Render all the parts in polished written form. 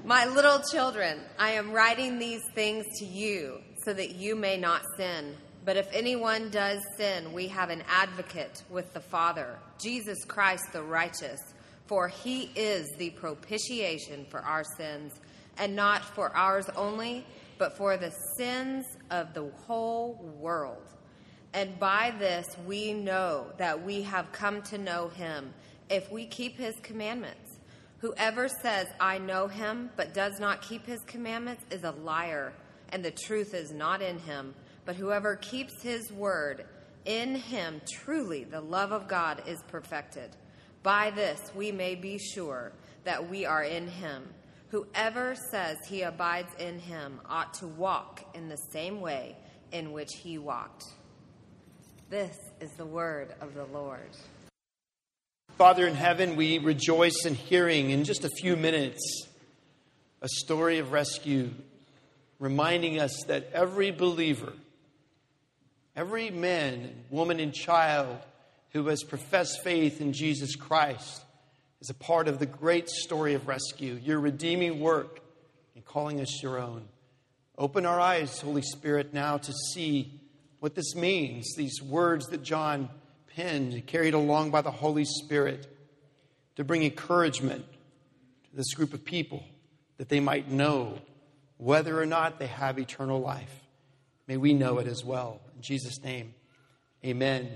My little children, I am writing these things to you so that you may not sin. But if anyone does sin, we have an advocate with the Father, Jesus Christ the righteous. For he is the propitiation for our sins, and not for ours only, but for the sins of the whole world. And by this we know that we have come to know him, if we keep his commandments. Whoever says, I know him, but does not keep his commandments is a liar, and the truth is not in him. But whoever keeps his word, in him truly the love of God is perfected. By this we may be sure that we are in him. Whoever says he abides in him ought to walk in the same way in which he walked. This is the word of the Lord. Father in heaven, we rejoice in hearing in just a few minutes a story of rescue, reminding us that every believer, every man, woman, and child who has professed faith in Jesus Christ is a part of the great story of rescue, your redeeming work in calling us your own. Open our eyes, Holy Spirit, now to see what this means, these words that John penned, carried along by the Holy Spirit, to bring encouragement to this group of people, that they might know whether or not they have eternal life. May we know it as well. In Jesus' name, amen.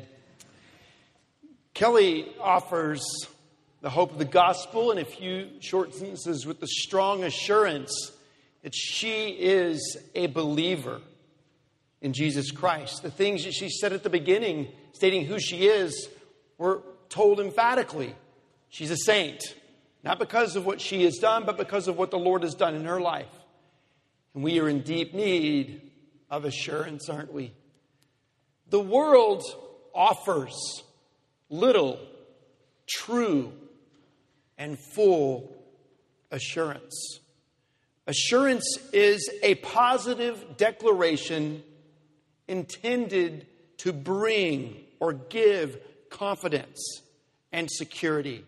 Kelly offers the hope of the gospel in a few short sentences with the strong assurance that she is a believer in Jesus Christ. The things that she said at the beginning, stating who she is, were told emphatically. She's a saint. Not because of what she has done, but because of what the Lord has done in her life. And we are in deep need of assurance, aren't we? The world offers little, true, and full assurance. Assurance is a positive declaration intended to bring or give confidence and security.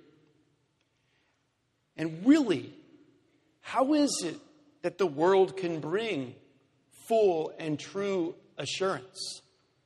And really, how is it that the world can bring full and true assurance?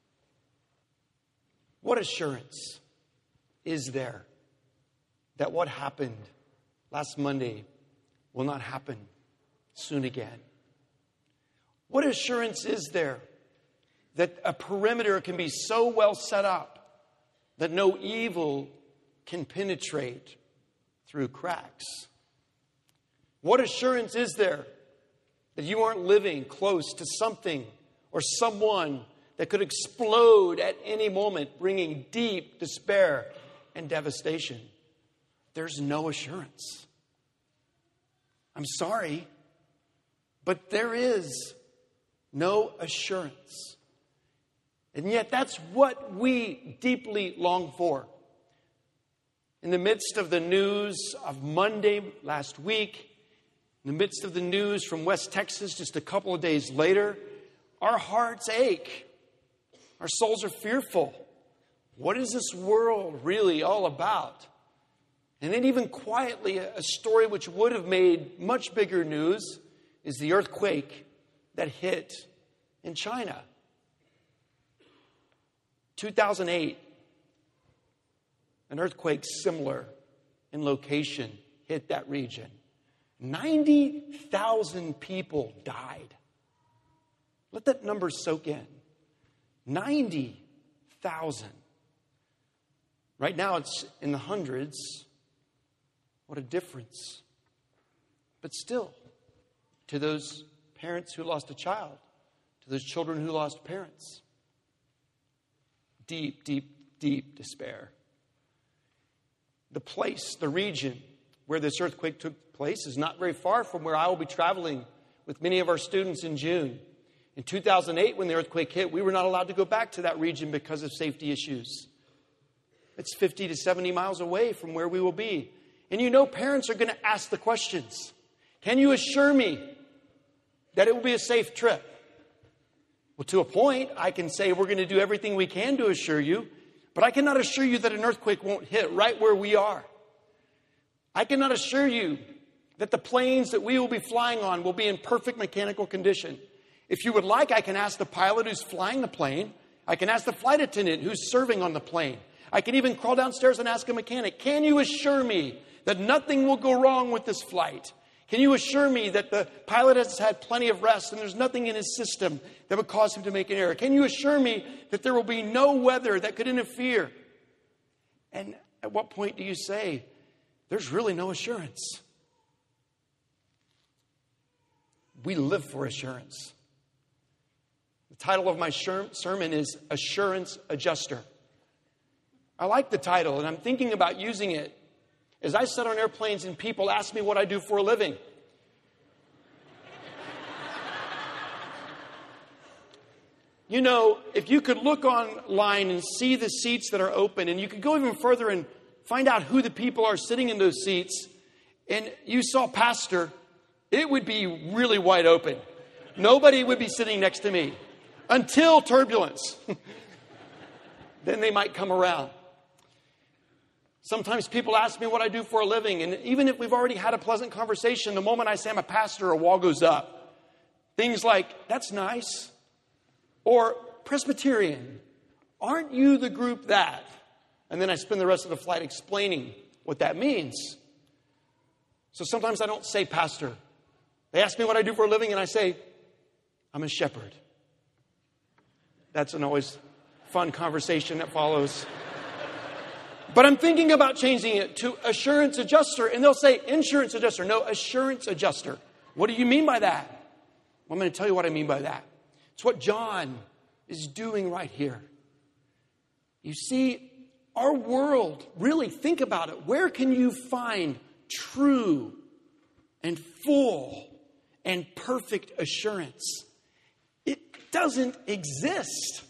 What assurance is there that what happened last Monday will not happen soon again? What assurance is there that a perimeter can be so well set up that no evil can penetrate through cracks? What assurance is there that you aren't living close to something or someone that could explode at any moment, bringing deep despair and devastation? There's no assurance. I'm sorry, but there is no assurance. And yet that's what we deeply long for. In the midst of the news of Monday last week, in the midst of the news from West Texas just a couple of days later, our hearts ache. Our souls are fearful. What is this world really all about? And then even quietly, a story which would have made much bigger news is the earthquake that hit in China. 2008, an earthquake similar in location hit that region. 90,000 people died. Let that number soak in. 90,000. Right now it's in the hundreds. What a difference. But still, to those parents who lost a child, to those children who lost parents, deep, deep, deep despair. The place, the region where this earthquake took place is not very far from where I will be traveling with many of our students in June. In 2008, when the earthquake hit, we were not allowed to go back to that region because of safety issues. It's 50 to 70 miles away from where we will be. And you know, parents are going to ask the questions. Can you assure me that it will be a safe trip? Well, to a point, I can say we're going to do everything we can to assure you, but I cannot assure you that an earthquake won't hit right where we are. I cannot assure you that the planes that we will be flying on will be in perfect mechanical condition. If you would like, I can ask the pilot who's flying the plane. I can ask the flight attendant who's serving on the plane. I can even crawl downstairs and ask a mechanic, can you assure me that nothing will go wrong with this flight? Can you assure me that the pilot has had plenty of rest and there's nothing in his system that would cause him to make an error? Can you assure me that there will be no weather that could interfere? And at what point do you say, there's really no assurance? We live for assurance. The title of my sermon is Assurance Adjuster. I like the title, and I'm thinking about using it as I sit on airplanes and people ask me what I do for a living. You know, if you could look online and see the seats that are open, and you could go even further and find out who the people are sitting in those seats, and you saw pastor, it would be really wide open. Nobody would be sitting next to me until turbulence. Then they might come around. Sometimes people ask me what I do for a living, and even if we've already had a pleasant conversation, the moment I say I'm a pastor, a wall goes up. Things like, that's nice. Or, Presbyterian, aren't you the group that? And then I spend the rest of the flight explaining what that means. So sometimes I don't say pastor. They ask me what I do for a living, and I say, I'm a shepherd. That's an always fun conversation that follows. But I'm thinking about changing it to assurance adjuster. And they'll say insurance adjuster. No, assurance adjuster. What do you mean by that? Well, I'm going to tell you what I mean by that. It's what John is doing right here. You see, our world, really think about it. Where can you find true and full and perfect assurance? It doesn't exist.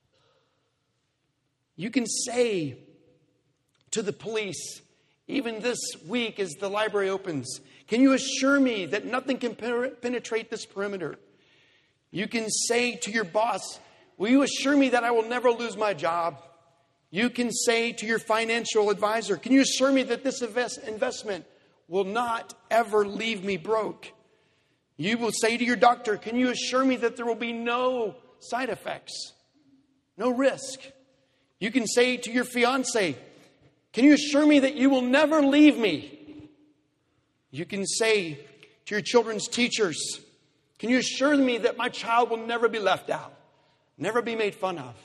You can say to the police, even this week as the library opens, can you assure me that nothing can penetrate this perimeter? You can say to your boss, will you assure me that I will never lose my job? You can say to your financial advisor, can you assure me that this investment will not ever leave me broke? You will say to your doctor, can you assure me that there will be no side effects, no risk? You can say to your fiance, can you assure me that you will never leave me? You can say to your children's teachers, can you assure me that my child will never be left out, never be made fun of?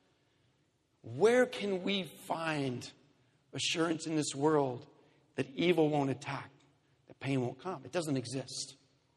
Where can we find assurance in this world that evil won't attack, that pain won't come? It doesn't exist.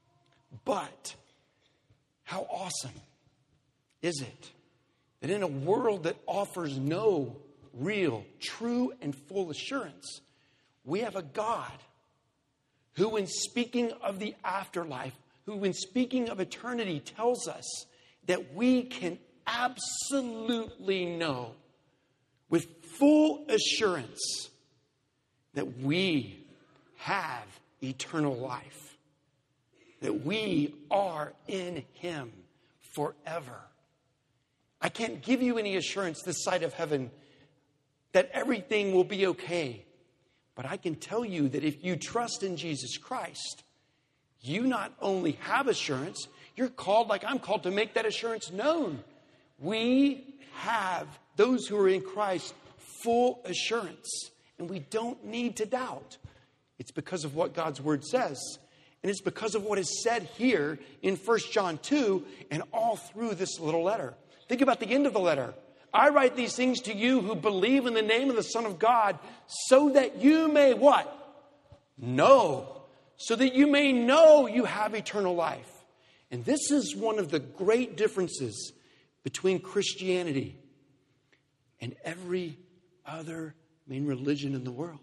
But how awesome is it that in a world that offers no real, true, and full assurance, we have a God who, when speaking of the afterlife, who, when speaking of eternity, tells us that we can absolutely know with full assurance that we have eternal life, that we are in Him forever. I can't give you any assurance this side of heaven that everything will be okay. But I can tell you that if you trust in Jesus Christ, you not only have assurance, you're called, like I'm called, to make that assurance known. We have, those who are in Christ, full assurance. And we don't need to doubt. It's because of what God's Word says. And it's because of what is said here in 1 John 2 and all through this little letter. Think about the end of the letter. I write these things to you who believe in the name of the Son of God, so that you may what? Know. So that you may know you have eternal life. And this is one of the great differences between Christianity and every other main religion in the world.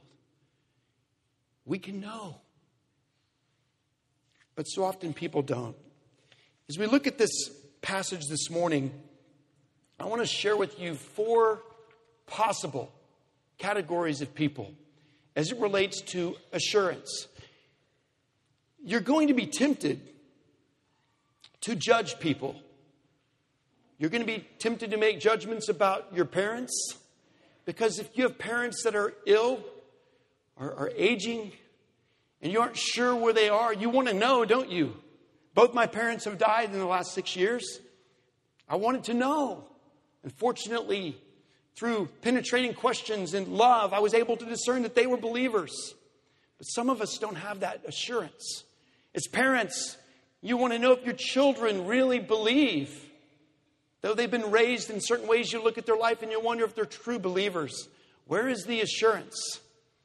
We can know. But so often people don't. As we look at this passage this morning, I want to share with you 4 possible categories of people as it relates to assurance. You're going to be tempted to judge people. You're going to be tempted to make judgments about your parents, because if you have parents that are ill or are aging, and you aren't sure where they are, you want to know, don't you? Both my parents have died in the last 6 years. I wanted to know. Unfortunately, through penetrating questions and love, I was able to discern that they were believers. But some of us don't have that assurance. As parents, you want to know if your children really believe. Though they've been raised in certain ways, you look at their life and you wonder if they're true believers. Where is the assurance?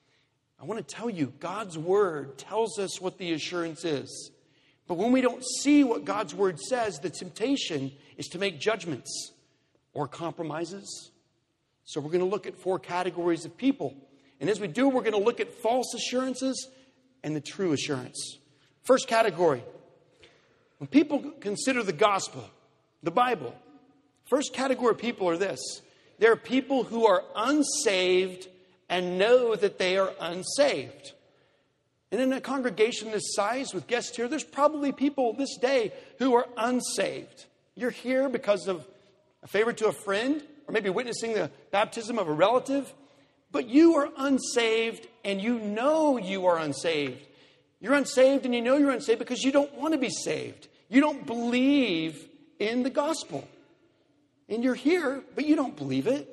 I want to tell you, God's Word tells us what the assurance is. But when we don't see what God's Word says, the temptation is to make judgments or compromises. So we're going to look at 4 categories of people. And as we do, we're going to look at false assurances and the true assurance. First category. When people consider the gospel, the Bible, first category of people are this. There are people who are unsaved and know that they are unsaved. And in a congregation this size with guests here, there's probably people this day who are unsaved. You're here because of a favor to a friend, or maybe witnessing the baptism of a relative, but you are unsaved and you know you are unsaved. You're unsaved and you know you're unsaved because you don't want to be saved. You don't believe in the gospel. And you're here, but you don't believe it.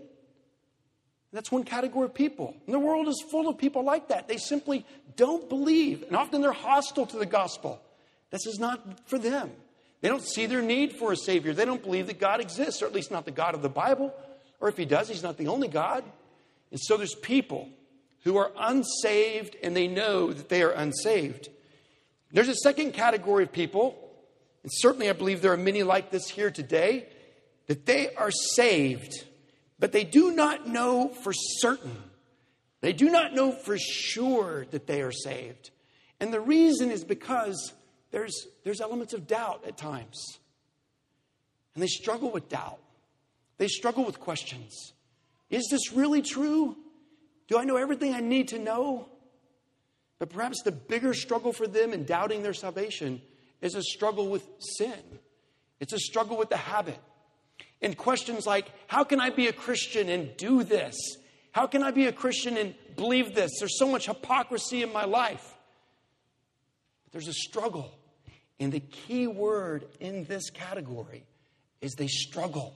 That's one category of people. And the world is full of people like that. They simply don't believe. And often they're hostile to the gospel. This is not for them. They don't see their need for a Savior. They don't believe that God exists, or at least not the God of the Bible. Or if He does, He's not the only God. And so there's people who are unsaved and they know that they are unsaved. There's a second category of people, and certainly I believe there are many like this here today, that they are saved, but they do not know for certain. They do not know for sure that they are saved. And the reason is because there's elements of doubt at times. And they struggle with doubt. They struggle with questions. Is this really true? Do I know everything I need to know? But perhaps the bigger struggle for them in doubting their salvation is a struggle with sin. It's a struggle with the habit. And questions like, how can I be a Christian and do this? How can I be a Christian and believe this? There's so much hypocrisy in my life. But there's a struggle. And the key word in this category is they struggle.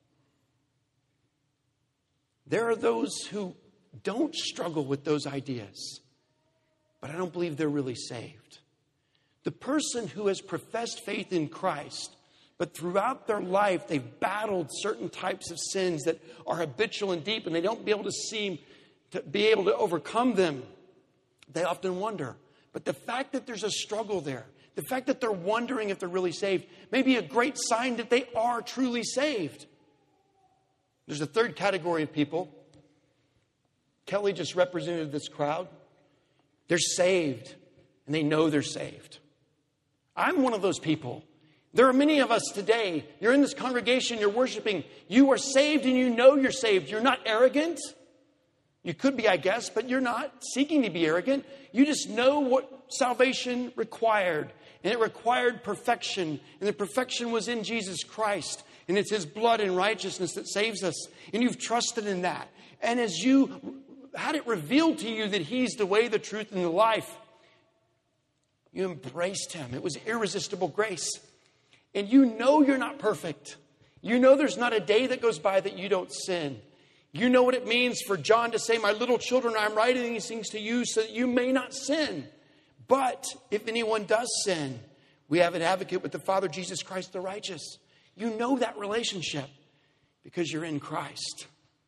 There are those who don't struggle with those ideas, but I don't believe they're really saved. The person who has professed faith in Christ, but throughout their life, they've battled certain types of sins that are habitual and deep, and they don't seem to be able to overcome them. They often wonder. But the fact that there's a struggle there, the fact that they're wondering if they're really saved, may be a great sign that they are truly saved. There's a third category of people. Kelly just represented this crowd. They're saved, and they know they're saved. I'm one of those people. There are many of us today. You're in this congregation, you're worshiping. You are saved and you know you're saved. You're not arrogant. You could be, I guess, but you're not seeking to be arrogant. You just know what salvation required. And it required perfection. And the perfection was in Jesus Christ. And it's His blood and righteousness that saves us. And you've trusted in that. And as you had it revealed to you that He's the way, the truth, and the life, you embraced Him. It was irresistible grace. And you know you're not perfect. You know there's not a day that goes by that you don't sin. You know what it means for John to say, my little children, I'm writing these things to you so that you may not sin. But if anyone does sin, we have an advocate with the Father, Jesus Christ the righteous. You know that relationship because you're in Christ.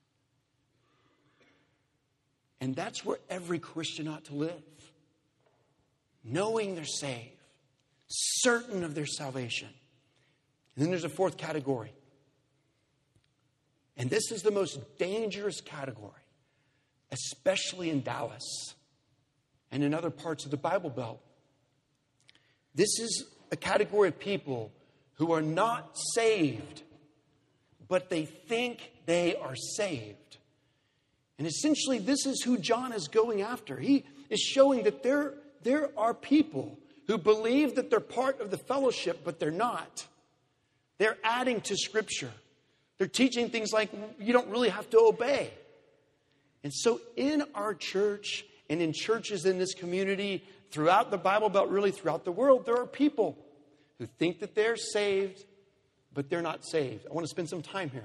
And that's where every Christian ought to live. Knowing they're saved. Certain of their salvation. And then there's a fourth category. And this is the most dangerous category, especially in Dallas and in other parts of the Bible Belt. This is a category of people who are not saved, but they think they are saved. And essentially, this is who John is going after. He is showing that there are people who believe that they're part of the fellowship, but they're not. They're adding to Scripture. They're teaching things like you don't really have to obey. And so in our church and in churches in this community throughout the Bible Belt, really throughout the world, there are people who think that they're saved, but they're not saved. I want to spend some time here.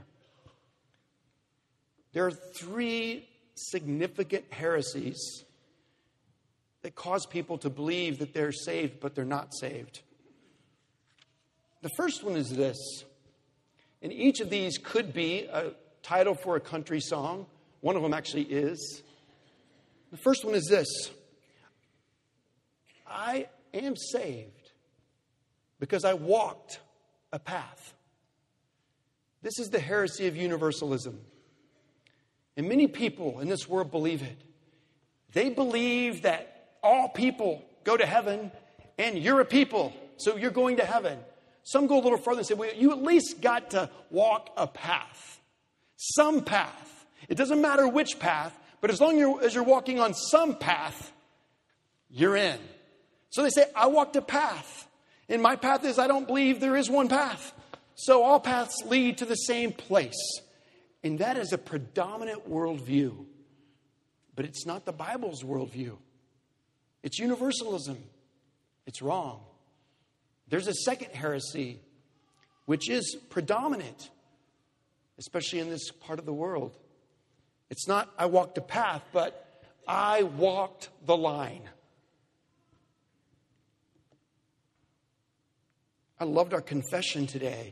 There are 3 significant heresies that cause people to believe that they're saved, but they're not saved. The first one is this, and each of these could be a title for a country song. One of them actually is. The first one is this: I am saved because I walked a path. This is the heresy of universalism. And many people in this world believe it. They believe that all people go to heaven and you're a people, so you're going to heaven. Some go a little further and say, well, you at least got to walk a path. Some path. It doesn't matter which path, but as long as you're walking on some path, you're in. So they say, I walked a path. And my path is, I don't believe there is one path. So all paths lead to the same place. And that is a predominant worldview. But it's not the Bible's worldview. It's universalism. It's wrong. There's a second heresy, which is predominant, especially in this part of the world. It's not, I walked a path, but I walked the line. I loved our confession today.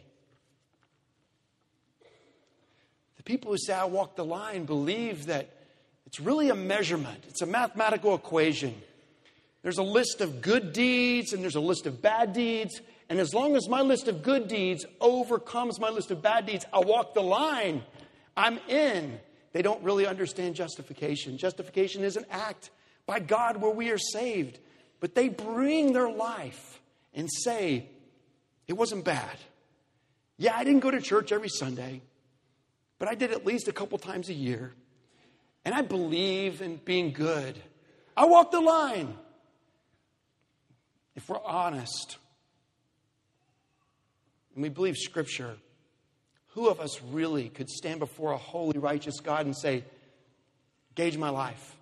The people who say, I walked the line, believe that it's really a measurement. It's a mathematical equation. There's a list of good deeds and there's a list of bad deeds. And as long as my list of good deeds overcomes my list of bad deeds, I walk the line. I'm in. They don't really understand justification. Justification is an act by God where we are saved. But they bring their life and say, it wasn't bad. Yeah, I didn't go to church every Sunday, but I did at least a couple times a year. And I believe in being good. I walked the line. If we're honest and we believe Scripture, who of us really could stand before a holy, righteous God and say, gauge my life?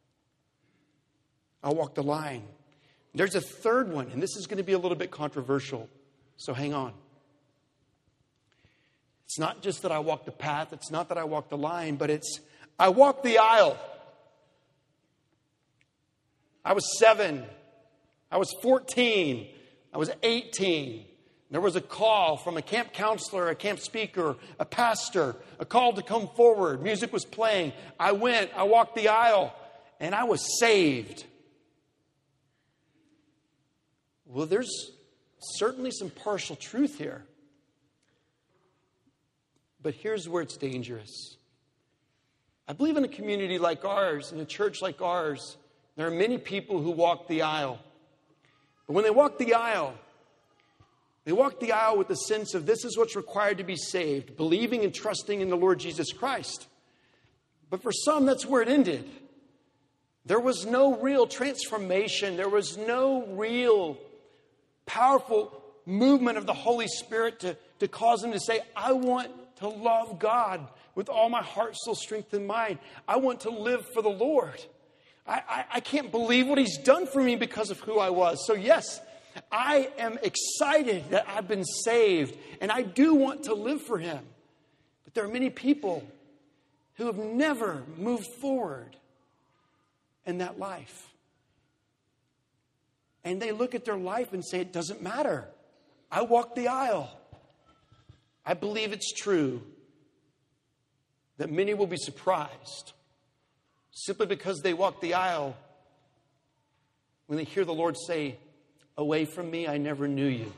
I walked the line. There's a third one, and this is going to be a little bit controversial, so hang on. It's not just that I walked the path. It's not that I walked the line, but it's I walked the aisle. I was 7. I was 14. I was 18. There was a call from a camp counselor, a camp speaker, a pastor, a call to come forward. Music was playing. I went. I walked the aisle, and I was saved. Well, there's certainly some partial truth here. But here's where it's dangerous. I believe in a community like ours, in a church like ours, there are many people who walk the aisle. But when they walk the aisle with the sense of this is what's required to be saved, believing and trusting in the Lord Jesus Christ. But for some, that's where it ended. There was no real transformation. There was no real powerful movement of the Holy Spirit to cause them to say, I want to love God with all my heart, soul, strength, and mind. I want to live for the Lord. I can't believe what He's done for me because of who I was. So yes, I am excited that I've been saved, and I do want to live for Him. But there are many people who have never moved forward in that life. And they look at their life and say, it doesn't matter. I walked the aisle. I believe it's true that many will be surprised simply because they walk the aisle when they hear the Lord say, away from me, I never knew you.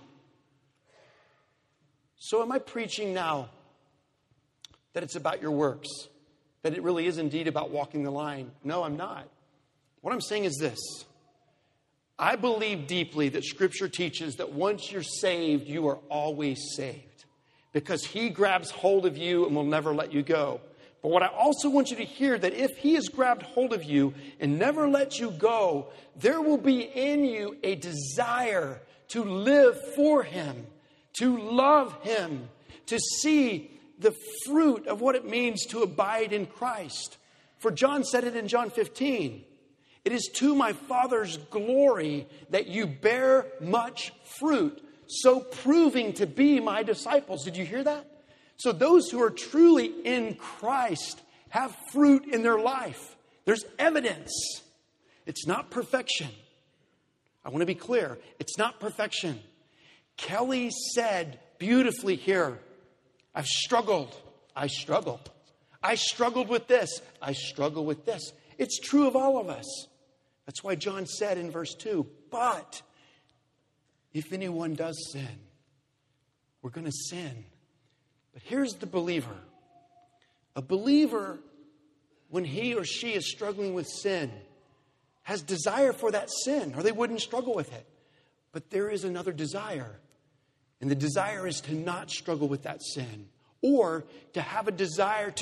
So am I preaching now that it's about your works? That it really is indeed about walking the line? No, I'm not. What I'm saying is this. I believe deeply that Scripture teaches that once you're saved, you are always saved. Because He grabs hold of you and will never let you go. But what I also want you to hear, that if He has grabbed hold of you and never let you go, there will be in you a desire to live for Him, to love Him, to see the fruit of what it means to abide in Christ. For John said it in John 15. It is to my Father's glory that you bear much fruit, so proving to be my disciples. Did you hear that? So those who are truly in Christ have fruit in their life. There's evidence. It's not perfection. I want to be clear. It's not perfection. Kelly said beautifully here, I've struggled. I struggle. I struggled with this. I struggle with this. It's true of all of us. That's why John said in verse 2, but if anyone does sin, we're going to sin. But here's the believer. A believer, when he or she is struggling with sin, has desire for that sin, or they wouldn't struggle with it. But there is another desire. And the desire is to not struggle with that sin. Or to have a desire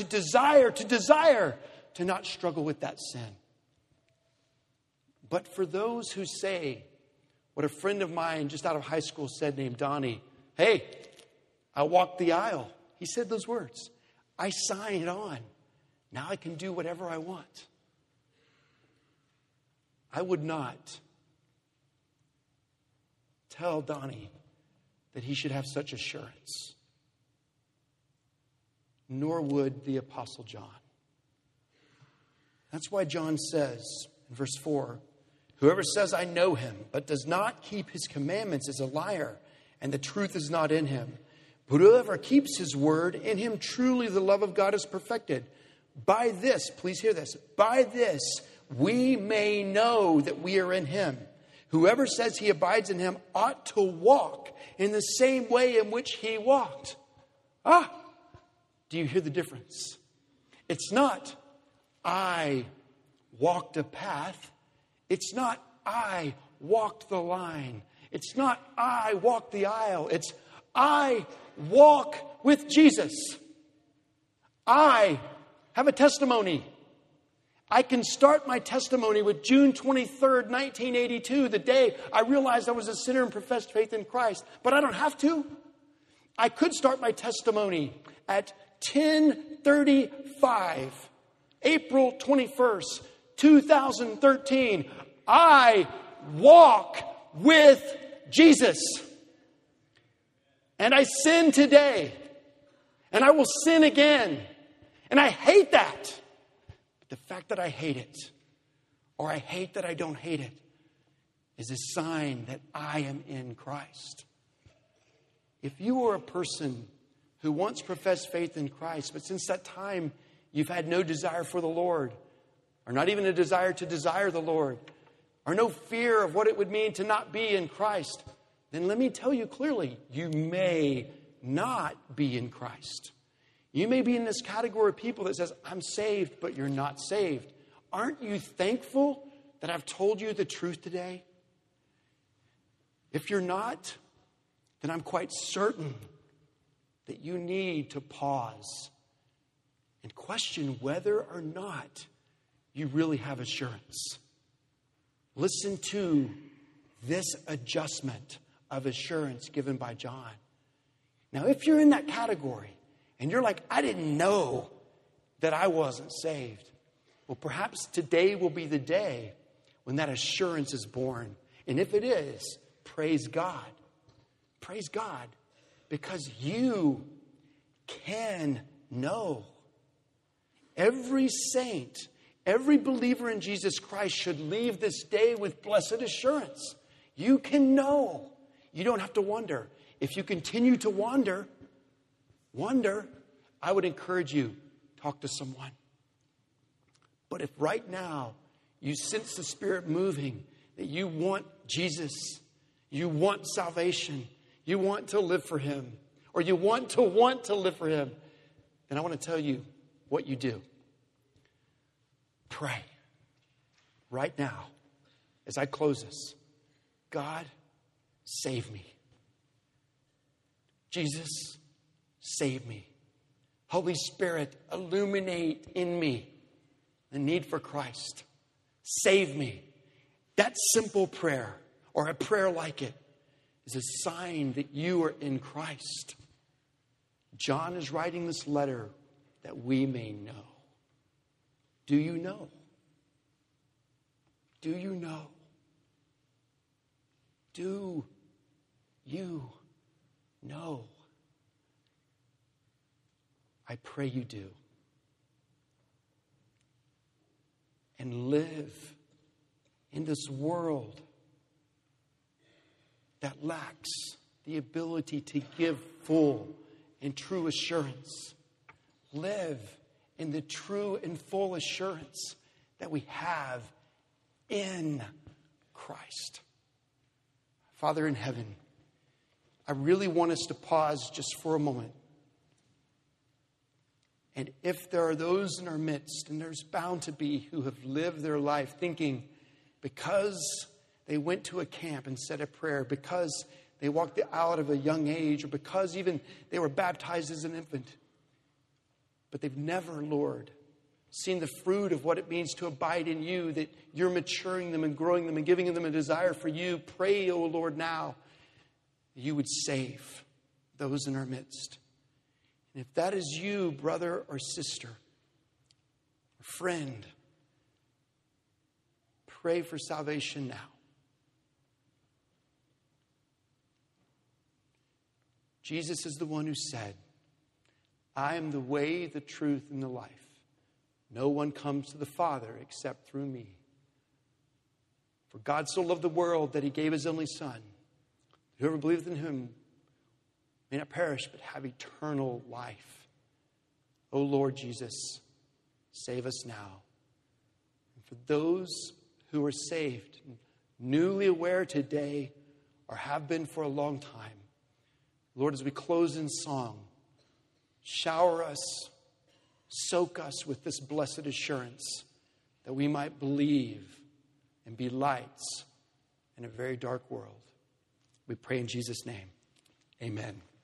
to not struggle with that sin. But for those who say, what a friend of mine just out of high school said named Donnie, hey, I walked the aisle. He said those words. I signed it on. Now I can do whatever I want. I would not tell Donnie that he should have such assurance. Nor would the Apostle John. That's why John says in verse 4, whoever says I know him, but does not keep his commandments is a liar, and the truth is not in him. But whoever keeps his word, in him truly the love of God is perfected. By this, please hear this, by this we may know that we are in him. Whoever says he abides in him ought to walk in the same way in which he walked. Do you hear the difference? It's not, I walked a path. It's not, I walked the line. It's not, I walked the aisle. It's, I walk with Jesus. I have a testimony. I can start my testimony with June 23rd, 1982, the day I realized I was a sinner and professed faith in Christ. But I don't have to. I could start my testimony at 10:35, April 21st, 2013. I walk with Jesus. And I sin today. And I will sin again. And I hate that. But the fact that I hate it, or I hate that I don't hate it, is a sign that I am in Christ. If you are a person who once professed faith in Christ, but since that time you've had no desire for the Lord, or not even a desire to desire the Lord, or no fear of what it would mean to not be in Christ, then let me tell you clearly, you may not be in Christ. You may be in this category of people that says, I'm saved, but you're not saved. Aren't you thankful that I've told you the truth today? If you're not, then I'm quite certain that you need to pause and question whether or not you really have assurance. Listen to this adjustment of assurance given by John. Now, if you're in that category and you're like, I didn't know that I wasn't saved, well, perhaps today will be the day when that assurance is born. And if it is, praise God. Praise God. Because you can know. Every saint, every believer in Jesus Christ should leave this day with blessed assurance. You can know. You don't have to wonder. If you continue to wonder, I would encourage you, talk to someone. But if right now you sense the Spirit moving, that you want Jesus, you want salvation, you want to live for Him, or you want to live for Him, then I want to tell you what you do. Pray right now as I close this. God, save me. Jesus, save me. Holy Spirit, illuminate in me the need for Christ. Save me. That simple prayer, or a prayer like it, is a sign that you are in Christ. John is writing this letter that we may know. Do you know? Do you know? Do you know? I pray you do. And live in this world that lacks the ability to give full and true assurance. Live in the true and full assurance that we have in Christ. Father in heaven, I really want us to pause just for a moment. And if there are those in our midst, and there's bound to be, who have lived their life thinking because they went to a camp and said a prayer, because they walked out of a young age, or because even they were baptized as an infant, but they've never, Lord, seen the fruit of what it means to abide in you, that you're maturing them and growing them and giving them a desire for you. Pray, O Lord, now that you would save those in our midst. And if that is you, brother or sister, or friend, pray for salvation now. Jesus is the one who said, I am the way, the truth, and the life. No one comes to the Father except through me. For God so loved the world that he gave his only Son. Whoever believeth in him may not perish, but have eternal life. O Lord Jesus, save us now. And for those who are saved, newly aware today, or have been for a long time, Lord, as we close in song, shower us, soak us with this blessed assurance that we might believe and be lights in a very dark world. We pray in Jesus' name. Amen.